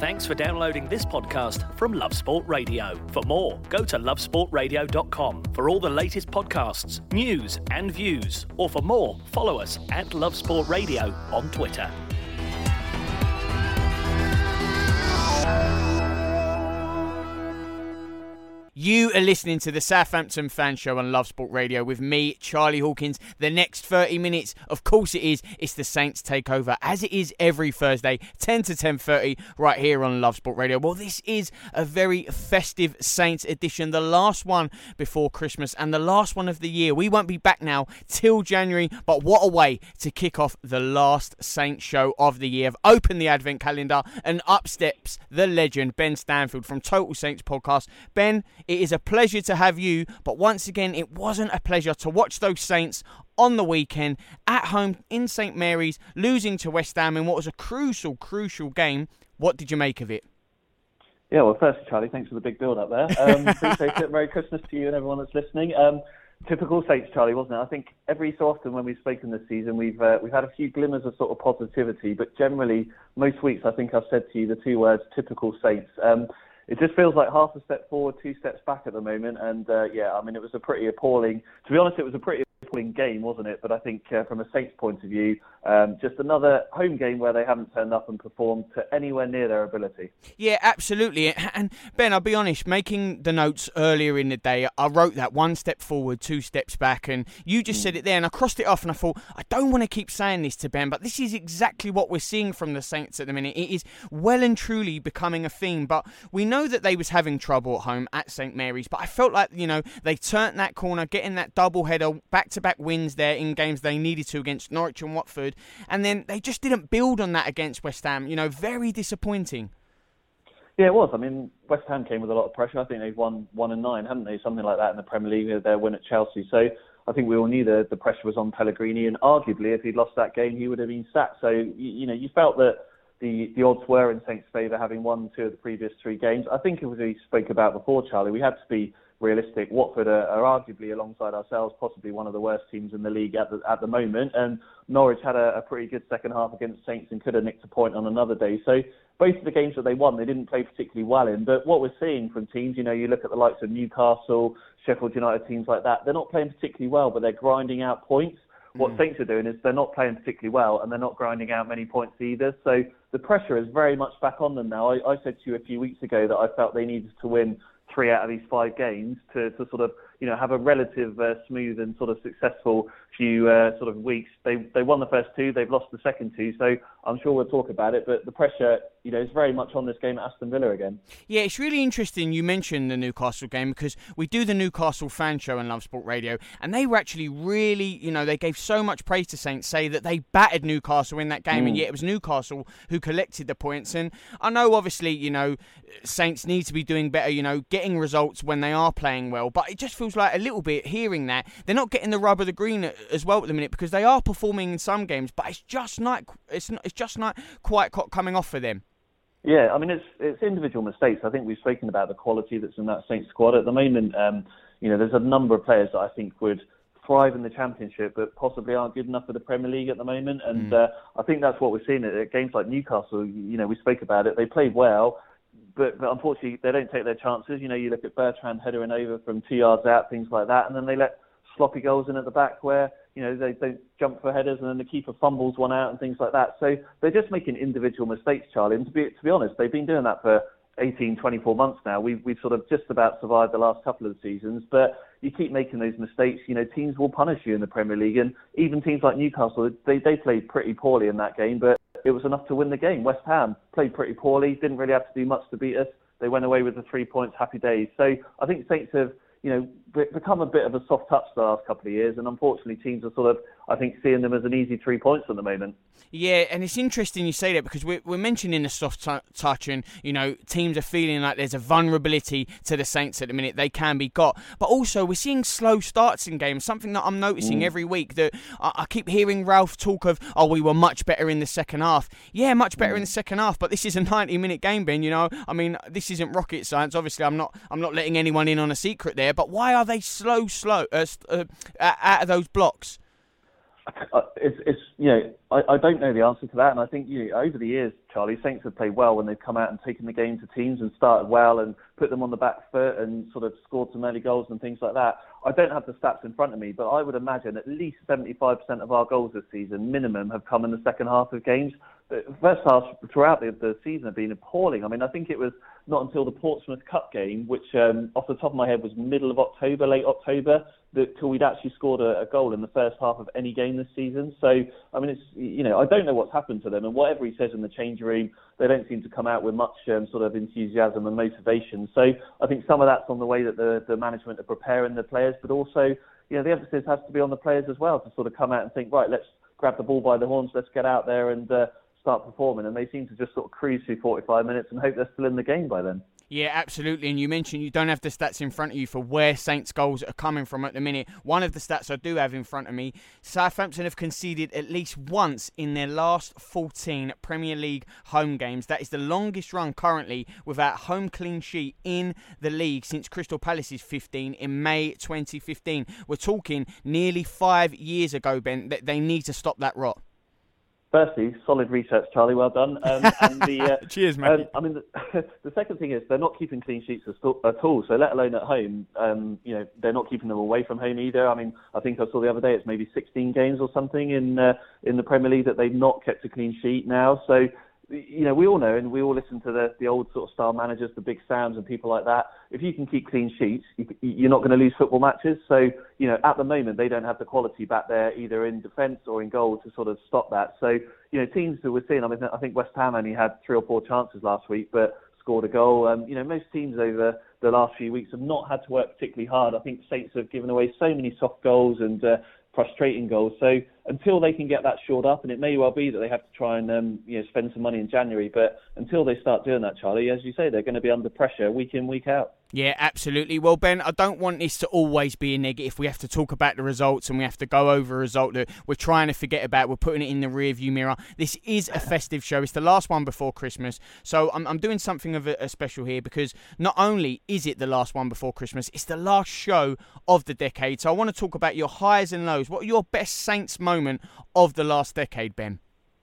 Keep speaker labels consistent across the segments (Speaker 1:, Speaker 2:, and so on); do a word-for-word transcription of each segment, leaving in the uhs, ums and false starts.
Speaker 1: Thanks for downloading this podcast from Love Sport Radio. For more, go to love sport radio dot com for all the latest podcasts, news and views. Or for more, follow us at Love Sport Radio on Twitter.
Speaker 2: You are listening to the Southampton Fan Show on Love Sport Radio with me, Charlie Hawkins. The next thirty minutes, of course it is, it's the Saints takeover, as it is every Thursday, ten to ten thirty, right here on Love Sport Radio. Well, this is a very festive Saints edition, the last one before Christmas and the last one of the year. We won't be back now till January, but what a way to kick off the last Saints show of the year. I've opened the Advent calendar and up steps the legend, Ben Stanfield from Total Saints Podcast. Ben, it is a pleasure to have you, but once again, it wasn't a pleasure to watch those Saints on the weekend at home in St Mary's, losing to West Ham in what was a crucial, crucial game. What did you make of it?
Speaker 3: Yeah, well, first, Charlie, thanks for the big build up there. Um, appreciate it. Merry Christmas to you and everyone that's listening. Um, typical Saints, Charlie, wasn't it? I think every so often when we've spoken this season, we've uh, we've had a few glimmers of sort of positivity, but generally, most weeks, I think I've said to you the two words, typical Saints. Um, It just feels like half a step forward, two steps back at the moment. And, uh, yeah, I mean, it was a pretty appalling... To be honest, it was a pretty appalling game, wasn't it? But I think uh, from a Saints point of view, um, just another home game where they haven't turned up and performed to anywhere near their ability.
Speaker 2: Yeah, absolutely. And, Ben, I'll be honest, making the notes earlier in the day, I wrote that one step forward, two steps back. And you just mm. said it there, and I crossed it off, and I thought, I don't want to keep saying this to Ben, but this is exactly what we're seeing from the Saints at the minute. It is well and truly becoming a theme, but we know that they was having trouble at home at St Mary's, but I felt like, you know, they turned that corner, getting that double header, back-to-back wins there in games they needed to against Norwich and Watford, and then they just didn't build on that against West Ham. You know, very disappointing.
Speaker 3: Yeah, it was. I mean, West Ham came with a lot of pressure. I think they've won one and nine, haven't they? Something like that in the Premier League, their win at Chelsea. So I think we all knew that the pressure was on Pellegrini, and arguably, if he'd lost that game, he would have been sacked. So, you, you know, you felt that The, the odds were in Saints' favour, having won two of the previous three games. I think, as we spoke about before, Charlie, we had to be realistic. Watford are, are arguably, alongside ourselves, possibly one of the worst teams in the league at the, at the moment. And Norwich had a, a pretty good second half against Saints and could have nicked a point on another day. So both of the games that they won, they didn't play particularly well in. But what we're seeing from teams, you know, you look at the likes of Newcastle, Sheffield United, teams like that, they're not playing particularly well, but they're grinding out points. What mm. Saints are doing is they're not playing particularly well, and they're not grinding out many points either. So the pressure is very much back on them now. I, I said to you a few weeks ago that I felt they needed to win three out of these five games to, to sort of, you know, have a relative uh, smooth and sort of successful few uh, sort of weeks. They they won the first two, they've lost the second two, so I'm sure we'll talk about it, but the pressure, you know, is very much on this game at Aston Villa again.
Speaker 2: Yeah, it's really interesting you mentioned the Newcastle game, because we do the Newcastle Fan Show on Love Sport Radio, and they were actually really, you know, they gave so much praise to Saints, say that they battered Newcastle in that game, mm. and yet it was Newcastle who collected the points. And I know, obviously, you know, Saints need to be doing better, you know, getting results when they are playing well, but it just feels like a little bit hearing that they're not getting the rub of the green as well at the minute, because they are performing in some games, but it's just not it's not, it's just not quite coming off for them.
Speaker 3: Yeah, I mean, it's it's individual mistakes. I think we've spoken about the quality that's in that Saints squad at the moment. Um, you know, there's a number of players that I think would thrive in the Championship, but possibly aren't good enough for the Premier League at the moment. And mm. uh, I think that's what we're seeing at, at games like Newcastle. You know, we spoke about it. They played well, but, but unfortunately they don't take their chances. You know, you look at Bertrand headering over from two yards out, things like that, and then they let sloppy goals in at the back where, you know, they don't jump for headers and then the keeper fumbles one out and things like that. So they're just making individual mistakes, Charlie. And to be to be honest, they've been doing that for eighteen, twenty-four months now. We've, we've sort of just about survived the last couple of seasons. But you keep making those mistakes, you know, teams will punish you in the Premier League. And even teams like Newcastle, they, they played pretty poorly in that game, but it was enough to win the game. West Ham played pretty poorly, didn't really have to do much to beat us. They went away with the three points, happy days. So I think Saints have, you know, become a bit of a soft touch the last couple of years, and unfortunately teams are sort of, I think, seeing them as an easy three points at the moment.
Speaker 2: Yeah, and it's interesting you say that, because we're, we're mentioning the soft t- touch and, you know, teams are feeling like there's a vulnerability to the Saints at the minute. They can be got. But also we're seeing slow starts in games, something that I'm noticing mm. every week, that I, I keep hearing Ralph talk of, oh, we were much better in the second half. Yeah, much better mm. in the second half, but this is a ninety-minute game, Ben, you know. I mean, this isn't rocket science. Obviously, I'm not I'm not letting anyone in on a secret there, but why are they slow, slow, uh, uh, out of those blocks?
Speaker 3: It's, it's you know, I, I don't know the answer to that, and I think you know, over the years, Charlie, Saints have played well when they've come out and taken the game to teams and started well and put them on the back foot and sort of scored some early goals and things like that. I don't have the stats in front of me, but I would imagine at least seventy-five percent of our goals this season, minimum, have come in the second half of games. The first half throughout the, the season have been appalling. I mean, I think it was not until the Portsmouth Cup game, which um, off the top of my head was middle of October, late October, that till we'd actually scored a, a goal in the first half of any game this season. So, I mean, it's you know, I don't know what's happened to them, and whatever he says in the change room, they don't seem to come out with much um, sort of enthusiasm and motivation. So, I think some of that's on the way that the, the management are preparing the players, but also, you know, the emphasis has to be on the players as well to sort of come out and think, right, let's grab the ball by the horns, let's get out there and uh, start performing. And they seem to just sort of cruise through forty-five minutes and hope they're still in the game by then.
Speaker 2: Yeah, absolutely. And you mentioned you don't have the stats in front of you for where Saints goals are coming from at the minute. One of the stats I do have in front of me, Southampton have conceded at least once in their last fourteen Premier League home games. That is the longest run currently without home clean sheet in the league since Crystal Palace's fifteen in May twenty fifteen. We're talking nearly five years ago, Ben. That they need to stop that rot.
Speaker 3: Firstly, solid research, Charlie. Well done. Um, and the, uh,
Speaker 2: Cheers, mate.
Speaker 3: Um, I mean, the, the second thing is they're not keeping clean sheets at all. So let alone at home, um, you know, they're not keeping them away from home either. I mean, I think I saw the other day it's maybe sixteen games or something in uh, in the Premier League that they've not kept a clean sheet now. So, you know, we all know, and we all listen to the, the old sort of style managers, the Big Sams and people like that. If you can keep clean sheets, you, you're not going to lose football matches. So, you know, at the moment, they don't have the quality back there, either in defence or in goal, to sort of stop that. So, you know, teams that we're seeing, I mean, I think West Ham only had three or four chances last week, but scored a goal. Um, you know, most teams over the last few weeks have not had to work particularly hard. I think Saints have given away so many soft goals and uh, frustrating goals. So until they can get that shored up, and it may well be that they have to try and um, you know, spend some money in January, but until they start doing that, Charlie, as you say, they're going to be under pressure week in, week out.
Speaker 2: Yeah, absolutely. Well, Ben, I don't want this to always be a negative. We have to talk about the results and we have to go over a result that we're trying to forget about. We're putting it in the rearview mirror. This is a festive show. It's the last one before Christmas. So I'm, I'm doing something of a, a special here because not only is it the last one before Christmas, it's the last show of the decade. So I want to talk about your highs and lows. What are your best Saints moment of the last decade, Ben?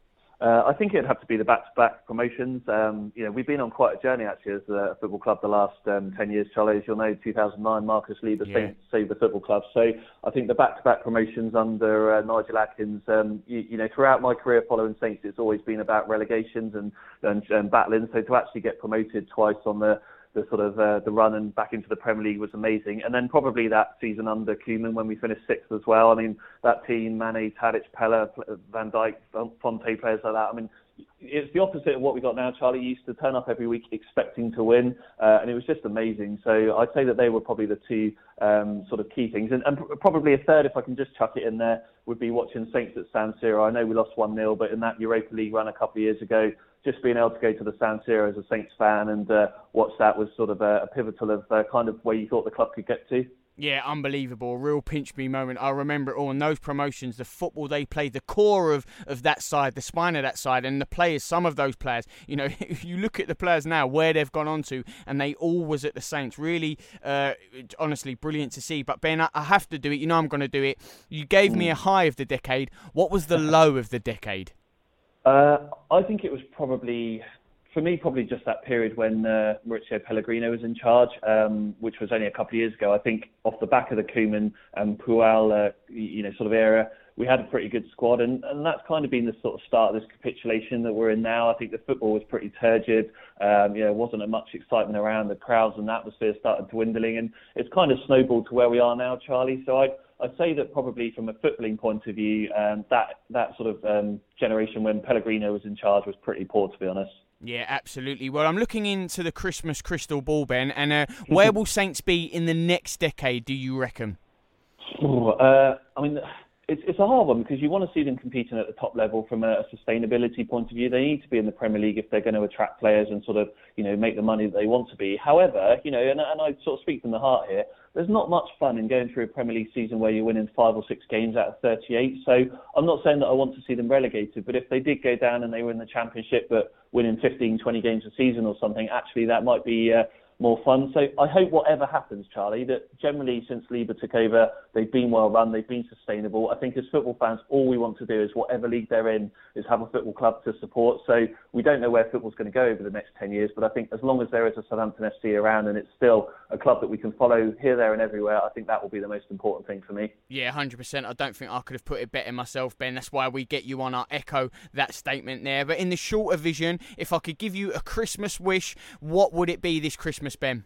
Speaker 3: Uh, I think it'd have to be the back-to-back promotions. Um, you know, we've been on quite a journey actually as a football club the last um, ten years, Charlie. As you'll know, two thousand nine, Marcus Lieber yeah. saved the football club. So I think the back-to-back promotions under uh, Nigel Adkins, um, you, you know, throughout my career following Saints, it's always been about relegations and, and, and battling. So to actually get promoted twice on the the sort of uh, the run and back into the Premier League was amazing. And then probably that season under Koeman when we finished sixth as well. I mean, that team, Mane, Tadic, Pella, Van Dijk, Fonte, players like that. I mean, it's the opposite of what we got now, Charlie. You used to turn up every week expecting to win, uh, and it was just amazing. So I'd say that they were probably the two um, sort of key things. And, and probably a third, if I can just chuck it in there, would be watching Saints at San Siro. I know we lost one nil, but in that Europa League run a couple of years ago, just being able to go to the San Siro as a Saints fan and uh, watch that was sort of a, a pivotal of uh, kind of where you thought the club could get to.
Speaker 2: Yeah, unbelievable. A real pinch-me moment. I remember it all. And those promotions, the football they played, the core of, of that side, the spine of that side, and the players, some of those players, you know, if you look at the players now, where they've gone on to, and they all was at the Saints. Really, uh, honestly, brilliant to see. But, Ben, I, I have to do it. You know I'm going to do it. You gave mm. me a high of the decade. What was the low of the decade?
Speaker 3: Uh, I think it was probably, for me, probably just that period when uh, Mauricio Pellegrino was in charge, um, which was only a couple of years ago. I think off the back of the Koeman and Puel, uh, you know, sort of era, we had a pretty good squad, and, and that's kind of been the sort of start of this capitulation that we're in now. I think the football was pretty turgid. Um, you know, wasn't much excitement around. The crowds and the atmosphere started dwindling, and it's kind of snowballed to where we are now, Charlie. So I'd, I'd say that probably from a footballing point of view, um, that that sort of um, generation when Pellegrino was in charge was pretty poor, to be honest.
Speaker 2: Yeah, absolutely. Well, I'm looking into the Christmas crystal ball, Ben, and uh, where will Saints be in the next decade, do you reckon?
Speaker 3: Ooh, uh, I mean, it's, it's a hard one because you want to see them competing at the top level from a sustainability point of view. They need to be in the Premier League if they're going to attract players and sort of, you know, make the money that they want to be. However, you know, and, and I sort of speak from the heart here, there's not much fun in going through a Premier League season where you're winning five or six games out of thirty-eight. So I'm not saying that I want to see them relegated, but if they did go down and they were in the Championship but winning fifteen, twenty games a season or something, actually that might be uh, more fun. So I hope whatever happens, Charlie, that generally since Liebe took over, they've been well run, they've been sustainable. I think as football fans, all we want to do is whatever league they're in is have a football club to support. So we don't know where football's going to go over the next ten years, but I think as long as there is a Southampton F C around and it's still a club that we can follow here, there and everywhere, I think that will be the most important thing for me.
Speaker 2: Yeah, one hundred percent. I don't think I could have put it better myself, Ben. That's why we get you on. Our echo that statement there. But in the shorter vision, if I could give you a Christmas wish, what would it be this Christmas, Ben?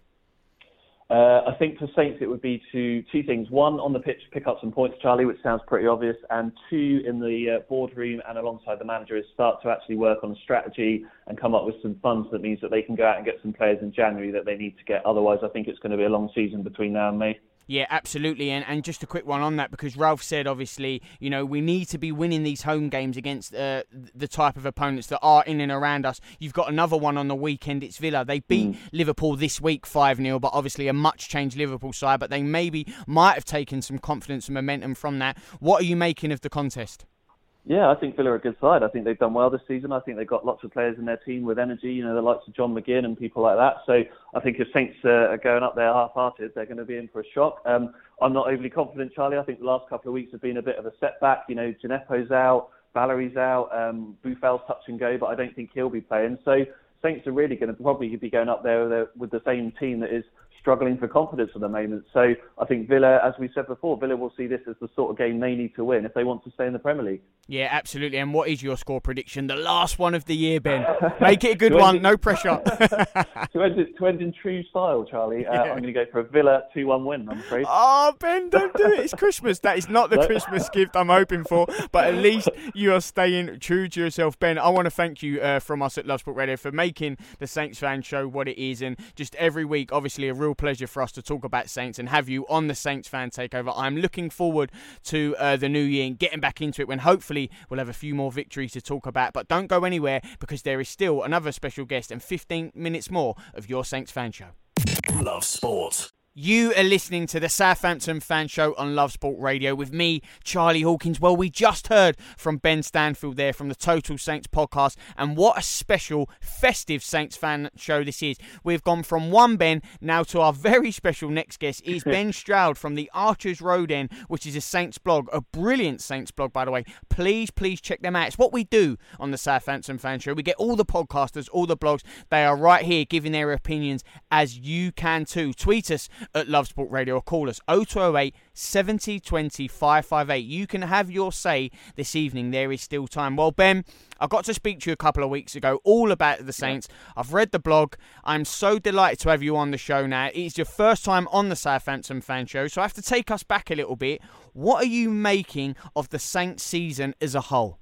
Speaker 3: Uh, I think for Saints it would be to two things. One, on the pitch, pick up some points, Charlie, which sounds pretty obvious. And two, in the uh, boardroom and alongside the manager, is start to actually work on a strategy and come up with some funds that means that they can go out and get some players in January that they need to get. Otherwise, I think it's going to be a long season between now and May.
Speaker 2: Yeah, absolutely. And and just a quick one on that, because Ralph said, obviously, you know, we need to be winning these home games against uh, the type of opponents that are in and around us. You've got another one on the weekend. It's Villa. They beat mm. Liverpool this week five nil, but obviously a much changed Liverpool side. But they maybe might have taken some confidence and momentum from that. What are you making of the contest?
Speaker 3: Yeah, I think Villa are a good side. I think they've done well this season. I think they've got lots of players in their team with energy, you know, the likes of John McGinn and people like that. So I think if Saints uh, are going up there half-hearted, they're going to be in for a shock. Um, I'm not overly confident, Charlie. I think the last couple of weeks have been a bit of a setback. You know, Gineppo's out, Valerie's out, um, Buffel's touch and go, but I don't think he'll be playing. So Saints are really going to probably be going up there with, a, with the same team that is struggling for confidence at the moment. So I think Villa, as we said before, Villa will see this as the sort of game they need to win if they want to stay in the Premier League.
Speaker 2: Yeah, absolutely. And what is your score prediction? The last one of the year, Ben. Make it a good one, no pressure.
Speaker 3: to, end, to end in true style, Charlie, uh, yeah. I'm going to go for a Villa two one win, I'm afraid.
Speaker 2: Oh, Ben, don't do it. It's Christmas. That is not the no. Christmas gift I'm hoping for. But at least you are staying true to yourself, Ben. I want to thank you uh, from us at Love Sport Radio for making the Saints Fan Show what it is. And just every week, obviously, a real pleasure for us to talk about Saints and have you on the Saints Fan Takeover. I'm looking forward to uh, the new year and getting back into it when hopefully we'll have a few more victories to talk about. But don't go anywhere, because there is still another special guest and fifteen minutes more of your Saints Fan Show.
Speaker 1: Love Sport.
Speaker 2: You are listening to the Southampton Fan Show on Love Sport Radio with me, Charlie Hawkins. Well, we just heard from Ben Stanfield there from the Total Saints podcast, and what a special, festive Saints Fan Show this is. We've gone from one Ben now to our very special next guest is Ben Stroud from the Archers Road End, which is a Saints blog, a brilliant Saints blog, by the way. Please, please check them out. It's what we do on the Southampton Fan Show. We get all the podcasters, all the blogs. They are right here giving their opinions, as you can too. Tweet us at Love Sport Radio or call us oh two oh eight, seven oh two oh, five five eight. You can have your say this evening. There is still time. Well, Ben, I got to speak to you a couple of weeks ago all about the Saints. I've read the blog. I'm so delighted to have you on the show now. It's your first time on the Southampton Fan Show, so I have to take us back a little bit. What are you making of the Saints season as a whole?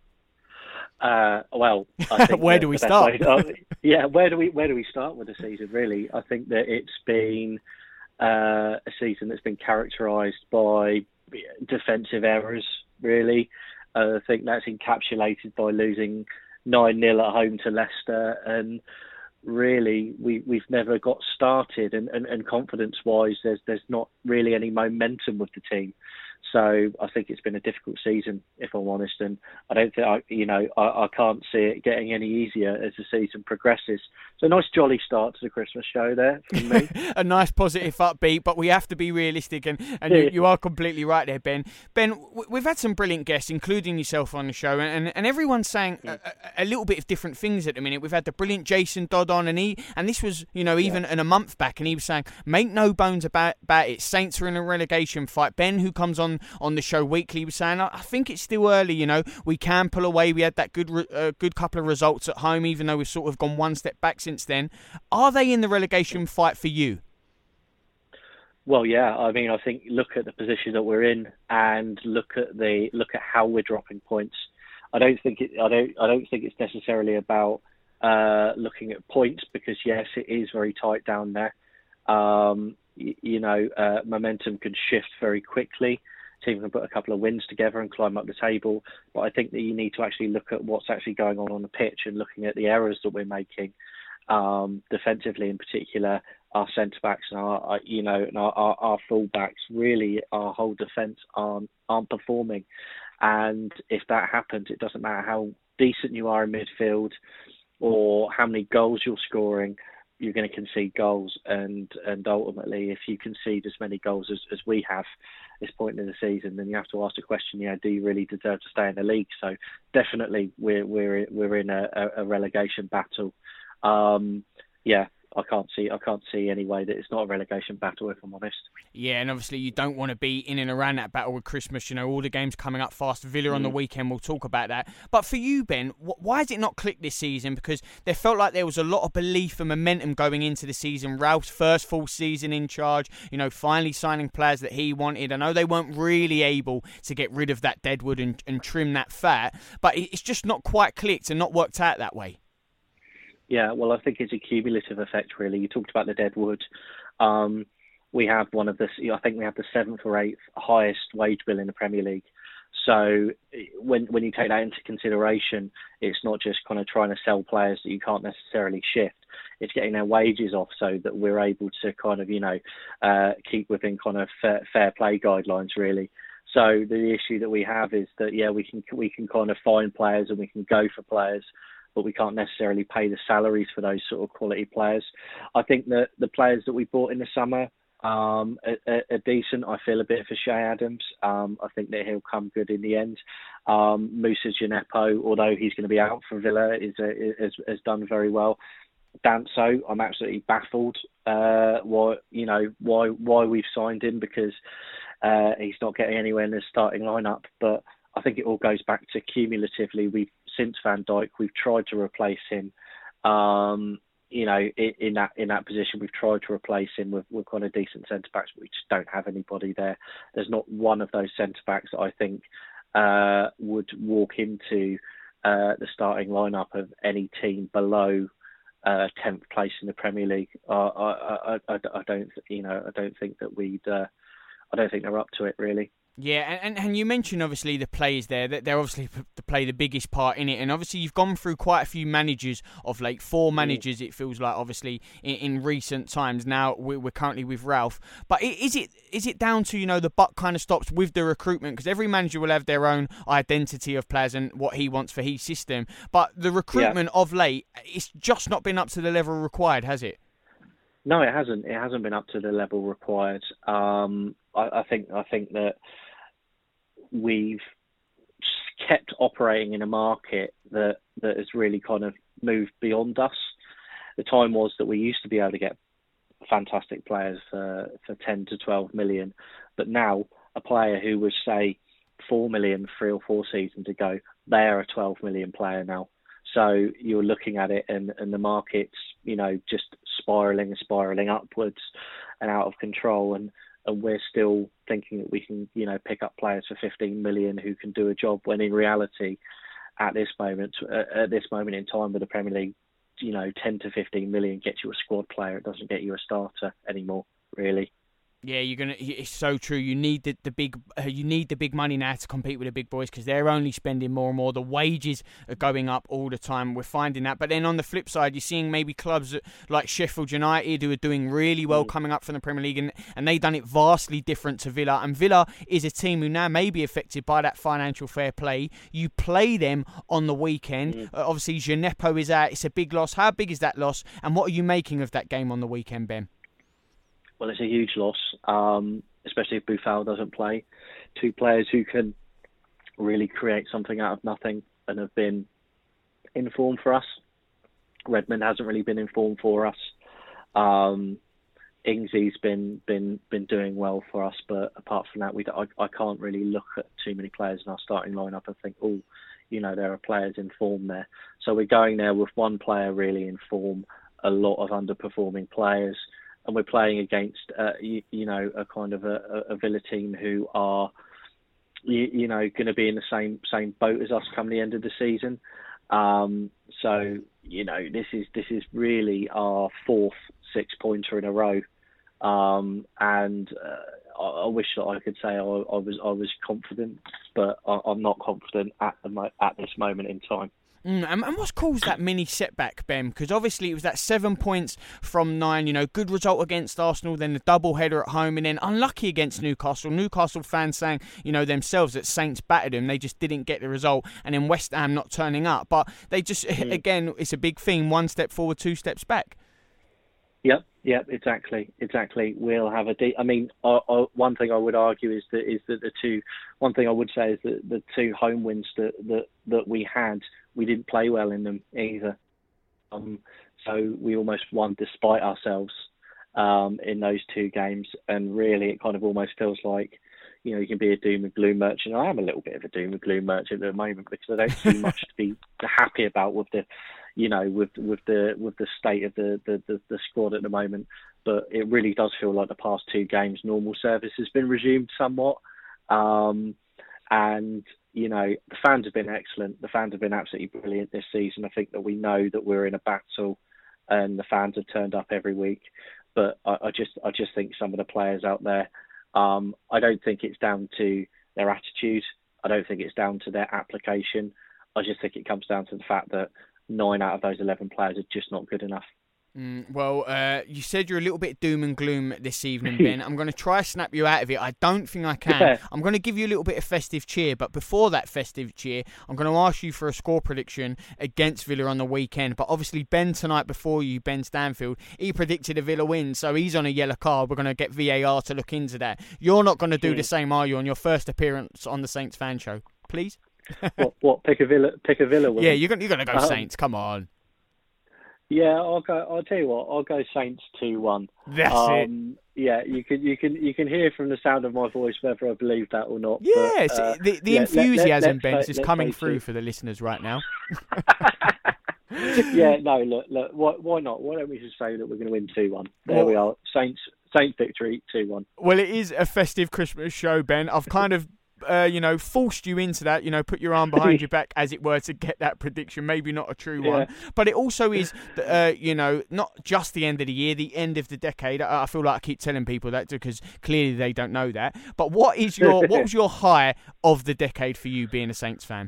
Speaker 4: Uh, well, I think
Speaker 2: where do we start?
Speaker 4: Way, yeah, where do we where do we start with the season? Really, I think that it's been Uh, a season that's been characterised by defensive errors, really. Uh, I think that's encapsulated by losing nine nil at home to Leicester, and really we, we've never got started, and, and, and confidence-wise there's there's not really any momentum with the team. So I think it's been a difficult season, if I'm honest, and I don't think I, you know, I, I can't see it getting any easier as the season progresses. So a nice jolly start to the Christmas show there from me.
Speaker 2: A nice positive upbeat, but we have to be realistic, and, and you, you are completely right there, Ben. Ben, we've had some brilliant guests, including yourself on the show, and, and everyone's saying a, a little bit of different things at the minute. We've had the brilliant Jason Dodd on, and he, and this was, you know, even yeah. in a month back, and he was saying, make no bones about, about it, Saints are in a relegation fight. Ben, who comes on on the show weekly, was saying, I think it's still early, you know, we can pull away. We had that good uh, good couple of results at home, even though we've sort of gone one step back since then. Are they in the relegation fight for you?
Speaker 4: Well, yeah. I mean, I think look at the position that we're in, and look at the look at how we're dropping points. I don't think it. I don't. I don't think it's necessarily about uh, looking at points, because yes, it is very tight down there. Um, you, you know, uh, momentum can shift very quickly. Team can put a couple of wins together and climb up the table, but I think that you need to actually look at what's actually going on on the pitch and looking at the errors that we're making, um, defensively in particular. Our centre backs and our, our you know, and our, our, our full backs, really, our whole defence aren't aren't performing. And if that happens, it doesn't matter how decent you are in midfield or how many goals you're scoring. you're going to concede goals, and and ultimately, if you concede as many goals as, as we have at this point in the season, then you have to ask the question: you know, do you really deserve to stay in the league? So definitely, we're we're we're in a, a relegation battle. Um, yeah. I can't see. I can't see any way that it's not a relegation battle, if I'm honest.
Speaker 2: Yeah, and obviously you don't want to be in and around that battle with Christmas. You know, all the games coming up fast. Villa mm. on the weekend. We'll talk about that. But for you, Ben, why has it not clicked this season? Because there felt like there was a lot of belief and momentum going into the season. Ralph's first full season in charge. You know, finally signing players that he wanted. I know they weren't really able to get rid of that deadwood and, and trim that fat, but it's just not quite clicked and not worked out that way.
Speaker 4: Yeah, well, I think it's a cumulative effect, really. You talked about the deadwood. Um, we have one of the, I think we have the seventh or eighth highest wage bill in the Premier League. So when when you take that into consideration, it's not just kind of trying to sell players that you can't necessarily shift. It's getting their wages off so that we're able to kind of, you know, uh, keep within kind of fair, fair play guidelines, really. So the issue that we have is that, yeah, we can we can kind of find players and we can go for players, but we can't necessarily pay the salaries for those sort of quality players. I think that the players that we bought in the summer um, are, are decent. I feel a bit for Shea Adams. Um, I think that he'll come good in the end. Um, Moussa Djenepo, although he's going to be out for Villa, is, a, is has done very well. Danso, I'm absolutely baffled uh, why you know why why we've signed him, because uh, he's not getting anywhere in the starting lineup. But I think it all goes back to cumulatively we've since Van Dijk, we've tried to replace him. Um, you know, in, in that in that position, we've tried to replace him with, with kind of decent centre backs, but we just don't have anybody there. There's not one of those centre backs that I think uh, would walk into uh, the starting lineup of any team below uh, tenth place in the Premier League. Uh, I, I, I, I don't, you know, I don't think that we'd. Uh, I don't think they're up to it, really.
Speaker 2: Yeah, and, and you mentioned obviously the players there, that they're obviously to play the biggest part in it, and obviously you've gone through quite a few managers of late, four managers it feels like obviously in, in recent times. Now we're currently with Ralph, but is it is it down to, you know, the buck kind of stops with the recruitment, because every manager will have their own identity of players and what he wants for his system, but the recruitment yeah. of late, it's just not been up to the level required, has it?
Speaker 4: No, it hasn't. It hasn't been up to the level required. Um, I, I think I think that we've kept operating in a market that, that has really kind of moved beyond us. The time was that we used to be able to get fantastic players for, for ten to twelve million, but now a player who was, say, four million three or four seasons ago, they're a twelve million player now. So you're looking at it and, and the market's, you know, just spiralling and spiralling upwards and out of control. And, and we're still thinking that we can, you know, pick up players for fifteen million who can do a job, when in reality, at this moment, uh, at this moment in time with the Premier League, you know, ten to fifteen million gets you a squad player. It doesn't get you a starter anymore, really.
Speaker 2: Yeah, you're gonna. It's so true. You need the, the big. Uh, you need the big money now to compete with the big boys, because they're only spending more and more. The wages are going up all the time. We're finding that. But then on the flip side, you're seeing maybe clubs like Sheffield United who are doing really well mm. coming up from the Premier League, and and they done it vastly different to Villa. And Villa is a team who now may be affected by that financial fair play. You play them on the weekend. Mm. Uh, obviously, Djenepo is out. It's a big loss. How big is that loss? And what are you making of that game on the weekend, Ben?
Speaker 4: Well, it's a huge loss, um, especially if Boufal doesn't play. Two players who can really create something out of nothing and have been in form for us. Redmond hasn't really been in form for us. Um, Ingsy's been been been doing well for us, but apart from that, we I, I can't really look at too many players in our starting lineup and think, oh, you know, there are players in form there. So we're going there with one player really in form, a lot of underperforming players. And we're playing against, uh, you, you know, a kind of a, a Villa team who are, you, you know, going to be in the same same boat as us come the end of the season. Um, so, you know, this is this is really our fourth six pointer in a row, um, and uh, I, I wish that I could say I, I was I was confident, but I, I'm not confident at the mo- at this moment in time.
Speaker 2: Mm, and, and what's caused that mini setback, Ben? Because obviously it was that seven points from nine, you know, good result against Arsenal, then the double header at home, and then unlucky against Newcastle. Newcastle fans saying, you know, themselves that Saints battered them, they just didn't get the result, and then West Ham not turning up. But they just, mm. again, it's a big theme, one step forward, two steps back.
Speaker 4: Yep, yep, exactly, exactly. We'll have a. De- I mean, uh, uh, one thing I would argue is that is that the two. One thing I would say is that the two home wins that that, that we had, we didn't play well in them either. Um, so we almost won despite ourselves um, in those two games, and really, it kind of almost feels like, you know, you can be a doom and gloom merchant. I am a little bit of a doom and gloom merchant at the moment because I don't see much to be happy about with the. You know, with with the with the state of the, the, the, the squad at the moment. But it really does feel like the past two games, normal service has been resumed somewhat. Um, and, you know, the fans have been excellent. The fans have been absolutely brilliant this season. I think that we know that we're in a battle and the fans have turned up every week. But I, I just I just think some of the players out there, um, I don't think it's down to their attitude. I don't think it's down to their application. I just think it comes down to the fact that nine out of those eleven players are just not good enough.
Speaker 2: Mm, well, uh, you said you're a little bit doom and gloom this evening, Ben. I'm going to try to snap you out of it. I don't think I can.
Speaker 4: Yeah.
Speaker 2: I'm going to give you a little bit of festive cheer, but before that festive cheer, I'm going to ask you for a score prediction against Villa on the weekend. But obviously, Ben tonight before you, Ben Stanfield, he predicted a Villa win, so he's on a yellow card. We're going to get V A R to look into that. You're not going to do
Speaker 4: yeah.
Speaker 2: the same, are you, on your first appearance on the Saints Fan Show? Please?
Speaker 4: what? What? Pick a Villa? Pick a Villa win?
Speaker 2: Yeah, you're going you're going to go
Speaker 4: um,
Speaker 2: Saints. Come on.
Speaker 4: Yeah, I'll go. I'll tell you what. I'll go Saints two one.
Speaker 2: That's
Speaker 4: um, it. Yeah, you can you can you can hear from the sound of my voice whether I believe that or not.
Speaker 2: Yes,
Speaker 4: but, uh,
Speaker 2: the the
Speaker 4: yeah,
Speaker 2: enthusiasm,
Speaker 4: let,
Speaker 2: Ben,
Speaker 4: let,
Speaker 2: is
Speaker 4: let's
Speaker 2: coming
Speaker 4: say
Speaker 2: through
Speaker 4: two.
Speaker 2: for the listeners right now.
Speaker 4: yeah, no, look, look. Why, why not? Why don't we just say that we're going to win two one? There
Speaker 2: well,
Speaker 4: we are. Saints Saints victory two one.
Speaker 2: Well, it is a festive Christmas show, Ben. I've kind of. Uh, you know, forced you into that, you know, put your arm behind your back, as it were, to get that prediction. Maybe not a true
Speaker 4: yeah.
Speaker 2: one, but it also is, uh, you know, not just the end of the year, the end of the decade. I, I feel like I keep telling people that because clearly they don't know that. But what is your, what was your high of the decade for you being a Saints fan?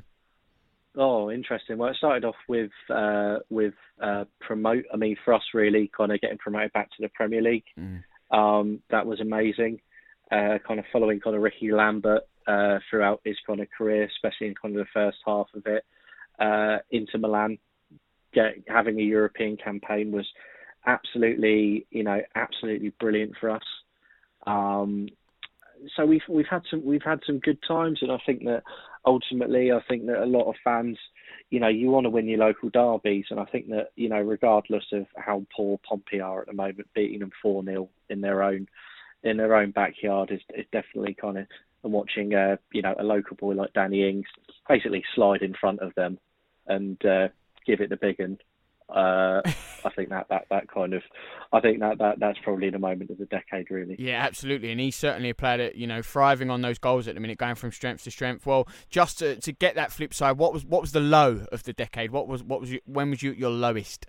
Speaker 4: Oh, interesting. Well, it started off with uh, with uh, promote. I mean, for us, really, kind of getting promoted back to the Premier League. Mm. Um, that was amazing. Uh, kind of following kind of Ricky Lambert. Uh, throughout his kind of career, especially in kind of the first half of it, uh, Inter Milan, get, having a European campaign was absolutely, you know, absolutely brilliant for us. Um, so we've we've had some we've had some good times, and I think that ultimately, I think that a lot of fans, you know, you want to win your local derbies, and I think that, you know, regardless of how poor Pompey are at the moment, beating them four nil in their own in their own backyard is, is definitely kind of. And watching, uh, you know, a local boy like Danny Ings basically slide in front of them and uh, give it the big one. Uh, I think that, that that kind of, I think that, that that's probably the moment of the decade, really.
Speaker 2: Yeah, absolutely, and he's certainly a player that, you know, thriving on those goals at the minute, going from strength to strength. Well, just to, to get that flip side, what was what was the low of the decade? What was what was you, when was you at your lowest?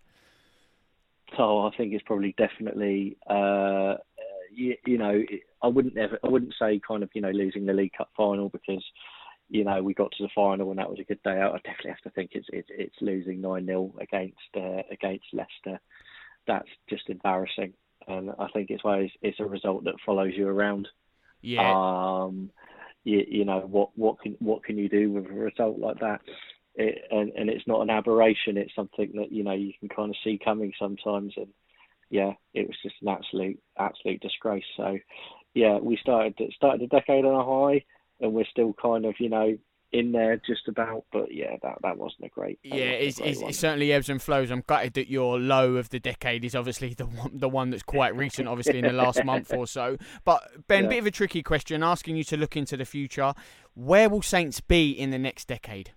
Speaker 4: Oh, I think it's probably definitely, uh, you, you know. I wouldn't ever, I wouldn't say kind of, you know, losing the League Cup final because, you know, we got to the final and that was a good day out. I definitely have to think it's it's, it's losing nine nil against uh, against Leicester. That's just embarrassing, and I think it's why it's, it's a result that follows you around.
Speaker 2: Yeah.
Speaker 4: Um, you, you know what what can what can you do with a result like that? It, and and it's not an aberration. It's something that, you know, you can kind of see coming sometimes. And yeah, it was just an absolute absolute disgrace. So. Yeah, we started started the decade on a high, and we're still kind of, you know, in there just about. But yeah, that, that wasn't a great.
Speaker 2: Yeah, it's, it's, it certainly ebbs and flows. I'm gutted that your low of the decade is obviously the one, the one that's quite recent, obviously in the last month or so. But Ben, a yeah. bit of a tricky question, asking you to look into the future. Where will Saints be in the next decade?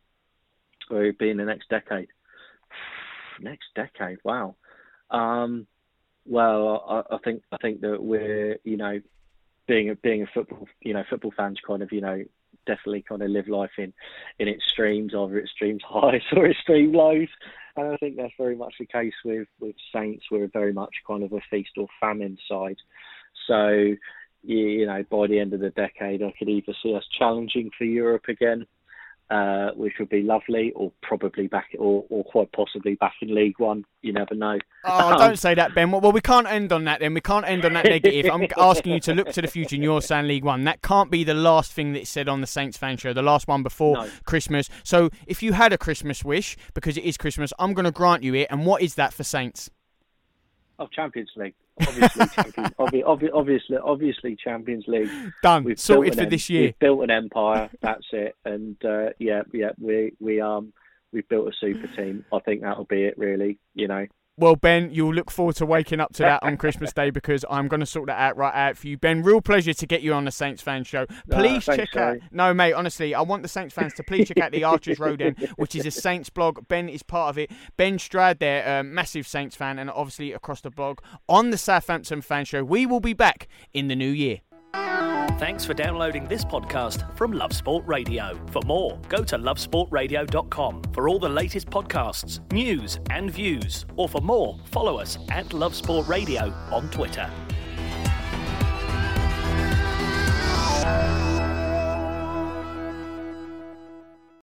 Speaker 4: Where will be in the next decade? Next decade, wow. Um, Well, I, I think I think that we're, you know, being a being a football, you know, football fans kind of, you know, definitely kind of live life in, in extremes, either extremes highs or extreme lows, and I think that's very much the case with, with Saints. We're very much kind of a feast or famine side. So, you, you know, by the end of the decade, I could either see us challenging for Europe again, Uh, which would be lovely, or probably back, or, or quite possibly back in League One. You never know.
Speaker 2: Oh, don't say that, Ben. Well, we can't end on that then. We can't end on that negative. I'm asking you to look to the future and you're saying League One. That can't be the last thing that's said on the Saints Fan Show, the last one before no. Christmas. So if you had a Christmas wish, because it is Christmas, I'm going to grant you it. And what is that for Saints?
Speaker 4: Oh, Champions League. Obviously, Champions, obvi- obvi- obviously, obviously, Champions League.
Speaker 2: Done.
Speaker 4: We've
Speaker 2: Sorted for
Speaker 4: em-
Speaker 2: this year.
Speaker 4: We've built an empire. That's it. And uh, yeah, yeah, we we um we've built a super team. I think that'll be it. Really, you know.
Speaker 2: Well, Ben, you'll look forward to waking up to that on Christmas Day because I'm going to sort that out right out for you. Ben, real pleasure to get you on the Saints Fan Show. Please
Speaker 4: uh,
Speaker 2: check
Speaker 4: thanks,
Speaker 2: out... No, mate, honestly, I want the Saints fans to please check out the Archers Road End, which is a Saints blog. Ben is part of it. Ben Stroud there, a massive Saints fan, and obviously across the blog on the Southampton Fan Show. We will be back in the new year.
Speaker 1: Thanks for downloading this podcast from Love Sport Radio. For more, go to love sport radio dot com for all the latest podcasts, news and views. Or for more, follow us at Love Sport Radio on Twitter.